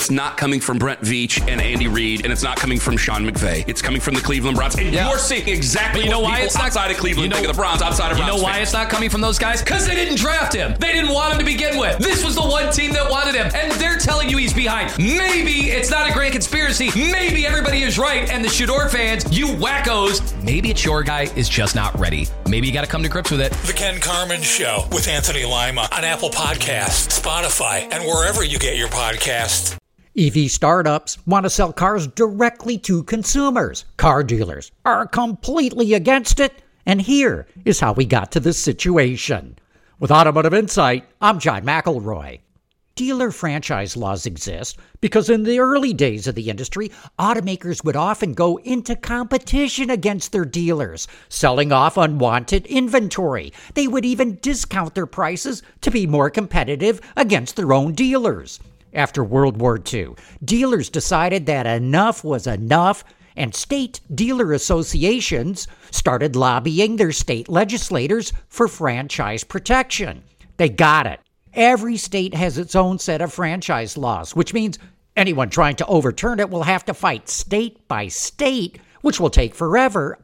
it's not coming from Brent Veach and Andy Reid, and it's not coming from Sean McVay. It's coming from the Cleveland Browns. And you're seeing exactly what people outside of Cleveland think of the Browns, outside of Browns. You know why it's not coming from those guys? Because they didn't draft him. They didn't want him to begin with. This was the one team that wanted him, and they're telling you he's behind. Maybe it's not a grand conspiracy. Maybe everybody is right, and the Shador fans, you wackos, maybe it's your guy is just not ready. Maybe you got to come to grips with it. The Ken Carman Show with Anthony Lima on Apple Podcasts, Spotify, and wherever you get your podcasts. EV startups want to sell cars directly to consumers. Car dealers are completely against it. And here is how we got to this situation. With Automotive Insight, I'm John McElroy. Dealer franchise laws exist because in the early days of the industry, automakers would often go into competition against their dealers, selling off unwanted inventory. They would even discount their prices to be more competitive against their own dealers. After World War II, dealers decided that enough was enough, and state dealer associations started lobbying their state legislators for franchise protection. They got it. Every state has its own set of franchise laws, which means anyone trying to overturn it will have to fight state by state, which will take forever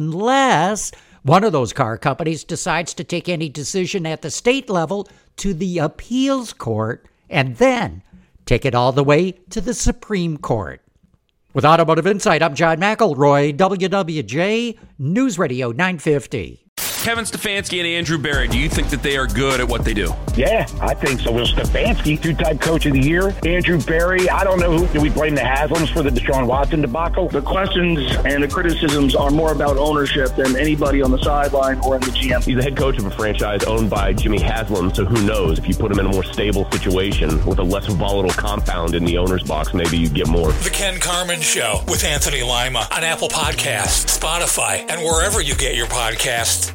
unless one of those car companies decides to take any decision at the state level to the appeals court and then take it all the way to the Supreme Court. With Automotive Insight, I'm John McElroy, WWJ News Radio 950. Kevin Stefanski and Andrew Berry, do you think that they are good at what they do? Yeah, I think so. Will Stefanski, two-time coach of the year. Andrew Berry, I don't know who. Do we blame the Haslams for the Deshaun Watson debacle? The questions and the criticisms are more about ownership than anybody on the sideline or in the GM. He's the head coach of a franchise owned by Jimmy Haslam, so who knows? If you put him in a more stable situation with a less volatile compound in the owner's box, maybe you get more. The Ken Carman Show with Anthony Lima on Apple Podcasts, Spotify, and wherever you get your podcasts.